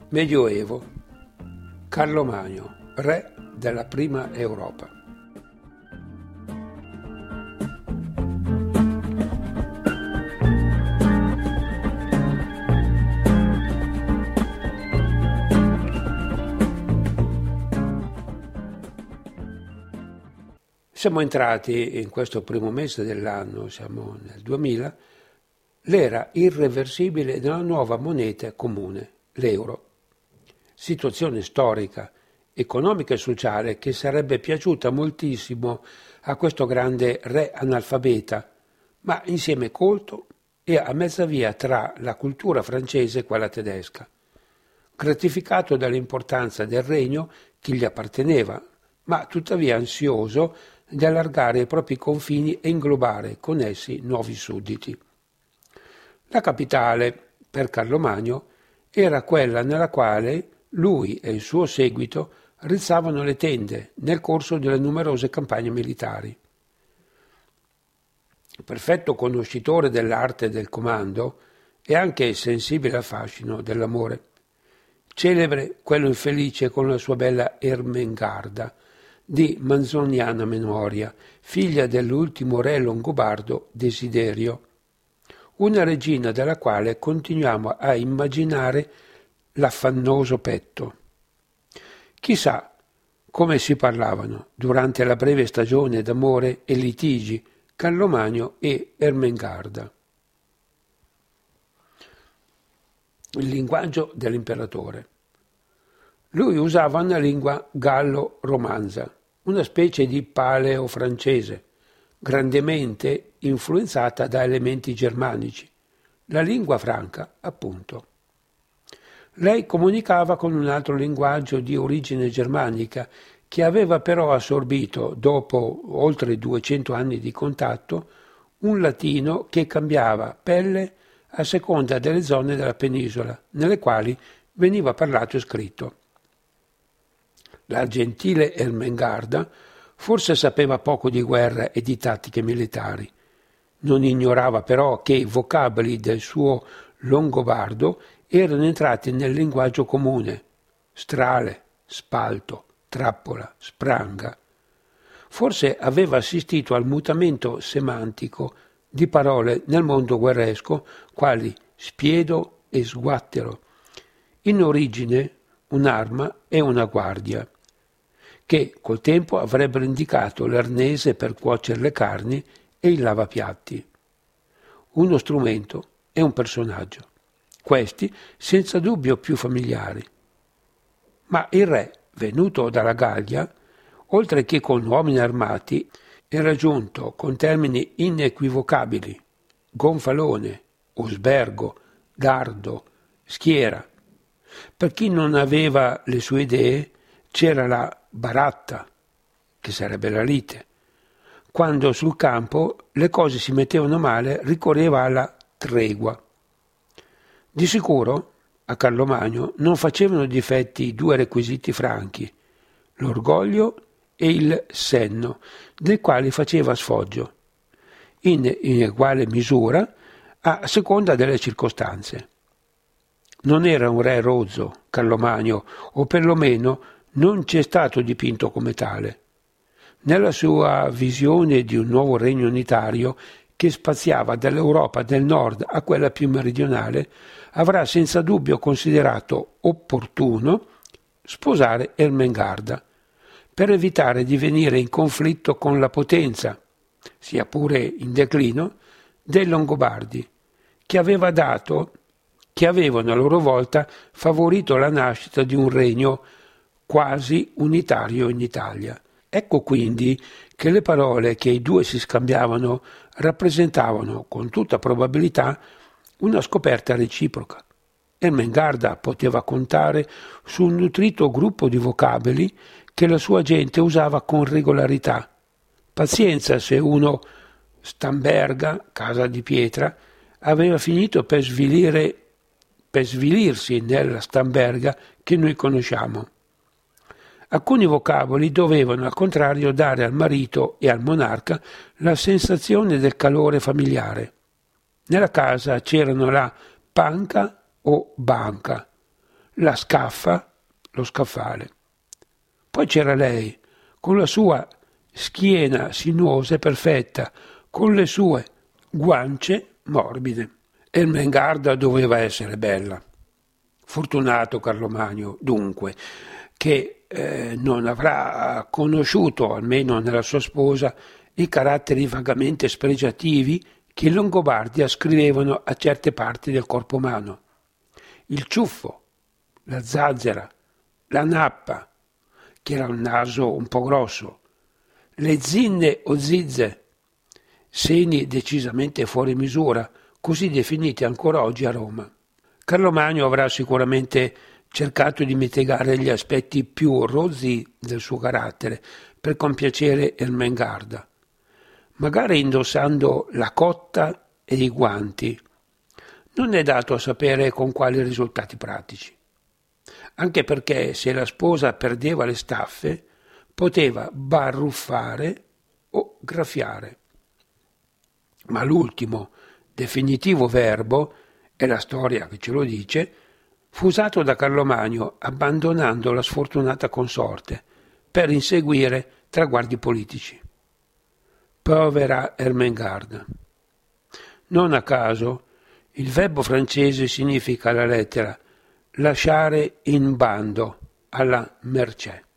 Medioevo. Carlo Magno, re della prima Europa. Siamo entrati in questo primo mese dell'anno, siamo nel 2000, l'era irreversibile della nuova moneta comune, l'euro. Situazione storica, economica e sociale che sarebbe piaciuta moltissimo a questo grande re analfabeta, ma insieme colto e a mezza via tra la cultura francese e quella tedesca. Gratificato dall'importanza del regno che gli apparteneva, ma tuttavia ansioso di allargare i propri confini e inglobare con essi nuovi sudditi. La capitale, per Carlo Magno, era quella nella quale lui e il suo seguito rizzavano le tende nel corso delle numerose campagne militari. Perfetto conoscitore dell'arte del comando e anche sensibile al fascino dell'amore. Celebre quello infelice con la sua bella Ermengarda, di manzoniana memoria, figlia dell'ultimo re longobardo Desiderio, una regina della quale continuiamo a immaginare l'affannoso petto. Chissà come si parlavano durante la breve stagione d'amore e litigi Carlo Magno e Ermengarda. Il linguaggio dell'imperatore. Lui usava una lingua gallo-romanza, una specie di paleo-francese, grandemente influenzata da elementi germanici, la lingua franca, appunto. Lei comunicava con un altro linguaggio di origine germanica che aveva però assorbito, dopo oltre 200 anni di contatto, un latino che cambiava pelle a seconda delle zone della penisola, nelle quali veniva parlato e scritto. La gentile Ermengarda forse sapeva poco di guerra e di tattiche militari. Non ignorava però che i vocaboli del suo longobardo erano entrati nel linguaggio comune: strale, spalto, trappola, spranga. Forse aveva assistito al mutamento semantico di parole nel mondo guerresco quali spiedo e sguattero, in origine un'arma e una guardia, che col tempo avrebbero indicato l'arnese per cuocere le carni e il lavapiatti. Uno strumento e un personaggio, questi senza dubbio più familiari. Ma il re, venuto dalla Gallia, oltre che con uomini armati, era giunto con termini inequivocabili: gonfalone, osbergo, dardo, schiera. Per chi non aveva le sue idee c'era la baratta, che sarebbe la lite. Quando sul campo le cose si mettevano male, ricorreva alla tregua. Di sicuro a Carlo Magno non facevano difetti i due requisiti franchi, l'orgoglio e il senno, dei quali faceva sfoggio, in uguale misura a seconda delle circostanze. Non era un re rozzo, Carlo Magno, o perlomeno non ci è stato dipinto come tale. Nella sua visione di un nuovo regno unitario che spaziava dall'Europa del Nord a quella più meridionale, avrà senza dubbio considerato opportuno sposare Ermengarda per evitare di venire in conflitto con la potenza, sia pure in declino, dei Longobardi, che avevano a loro volta favorito la nascita di un regno quasi unitario in Italia. Ecco quindi che le parole che i due si scambiavano rappresentavano con tutta probabilità una scoperta reciproca. Ermengarda poteva contare su un nutrito gruppo di vocaboli che la sua gente usava con regolarità. Pazienza se uno Stamberga, casa di pietra, aveva finito per svilirsi nella Stamberga che noi conosciamo. Alcuni vocaboli dovevano al contrario dare al marito e al monarca la sensazione del calore familiare. Nella casa c'erano la panca o banca, la scaffa, lo scaffale. Poi c'era lei, con la sua schiena sinuosa e perfetta, con le sue guance morbide. Ermengarda doveva essere bella. Fortunato Carlomagno, dunque, che non avrà conosciuto, almeno nella sua sposa, i caratteri vagamente spregiativi che i Longobardi ascrivevano a certe parti del corpo umano. Il ciuffo, la zazzera, la nappa, che era un naso un po' grosso, le zinne o zizze, seni decisamente fuori misura, così definiti ancora oggi a Roma. Carlomagno avrà sicuramente cercato di mitigare gli aspetti più rozzi del suo carattere per compiacere Ermengarda, magari indossando la cotta e i guanti. Non è dato a sapere con quali risultati pratici, anche perché se la sposa perdeva le staffe poteva barruffare o graffiare. Ma l'ultimo, definitivo verbo, è la storia che ce lo dice, fu usato da Carlomagno abbandonando la sfortunata consorte per inseguire traguardi politici. Povera Ermengarda. Non a caso, il verbo francese significa alla lettera lasciare in bando, alla mercé.